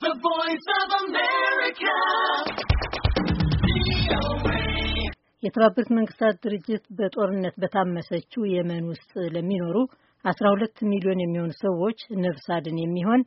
The Voice of America. የተባበሩት መንግስታት ድርጅት በጦርነት በታመሰችው የመን ውስጥ ለሚኖሩ 12 ሚሊዮን የሚሆኑ ሰዎች ነፍስ አድን የሚሆን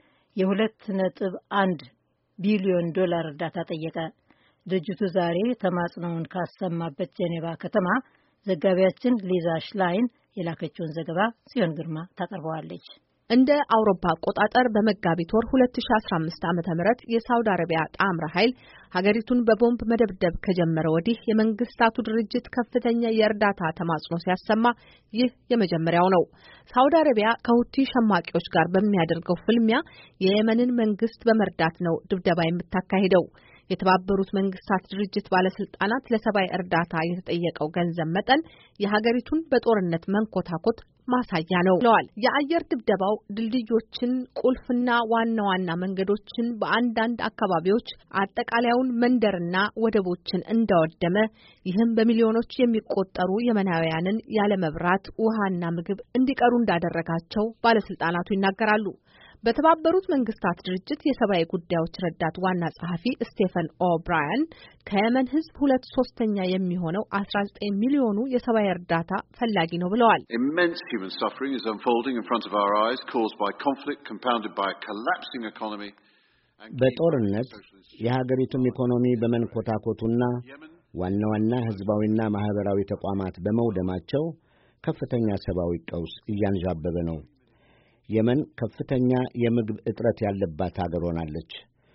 የ2.1 ቢሊዮን ዶላር እርዳታ ጠየቀ። ድርጅቱ ዛሬ ተማጽኖውን ካሰማበት ጄኔቫ ከተማ ዘጋቢያችን ሊዛ ሽላይን የላከችውን ዘገባ ጽዮን ግርማ ታቀርበዋለች። እንደ አውሮፓ አቆጣጠር በመጋቢት ወር 2015 ዓ.ም የሳውዲ አረቢያ ጣምራ ኃይል ሀገሪቱን በቦምብ መደብደብ ከጀመረ ወዲህ የመንግስታቱ ድርጅት ከፍተኛ የእርዳታ ተማጽኖ ሲያሰማ ይህ የመጀመሪያው ነው። ሳውዲ አረቢያ ከሁቲ ሸማቂዎች ጋር በሚያደርገው ፍልሚያ የየመንን መንግስት በመርዳት ነው ድብደባ የምታካሂደው። የተባበሩት መንግስታት ድርጅት ባለስልጣናት ለሰብአዊ እርዳታ የተጠየቀው ገንዘብ መጠን የሀገሪቱን በጦርነት መንኮታኮት ማሳያ ነው ብለዋል። የአየር ድብደባው ድልድዮችን፣ ቁልፍና ዋና ዋና መንገዶችን በአንዳንድ አካባቢዎች አጠቃላዩን መንደርና ወደቦችን እንዳወደመ፣ ይህም በሚሊዮኖች የሚቆጠሩ የመናውያንን ያለ መብራት፣ ውሃና ምግብ እንዲቀሩ እንዳደረጋቸው ባለስልጣናቱ ይናገራሉ። በተባበሩት መንግስታት ድርጅት የሰብአዊ ጉዳዮች ረዳት ዋና ጸሐፊ ስቴፈን ኦብራያን ከየመን ህዝብ 2/3 የሚሆነው 19 ሚሊዮኑ የሰብአዊ እርዳታ ፈላጊ ነው ብለዋል። Immense human suffering is unfolding in front of our eyes, caused by conflict, compounded by a collapsing economy. በጦርነት የሀገሪቱም ኢኮኖሚ በመንኮታኮቱና ዋና ዋና ህዝባዊና ማህበራዊ ተቋማት በመውደማቸው ከፍተኛ ሰብአዊ ቀውስ እያንዣበበ ነው። የመን ከፍተኛ የምግብ እጥረት ያለባት ሀገር ሆናለች።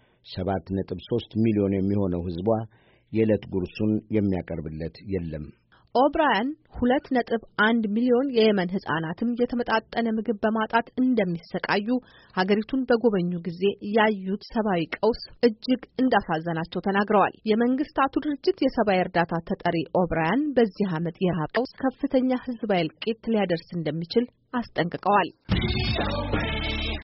7.3 ሚሊዮን የሚሆነው ህዝቧ የዕለት ጉርሱን የሚያቀርብለት የለም። ኦብራያን 2.1 ሚሊዮን የየመን ህጻናትም የተመጣጠነ ምግብ በማጣት እንደሚሰቃዩ ሀገሪቱን በጎበኙ ጊዜ ያዩት ሰብአዊ ቀውስ እጅግ እንዳሳዘናቸው ተናግረዋል። የመንግስታቱ ድርጅት የሰብአዊ እርዳታ ተጠሪ ኦብራያን በዚህ ዓመት የረሃብ ቀውስ ከፍተኛ ህዝባዊ እልቂት ሊያደርስ እንደሚችል አስጠንቅቀዋል።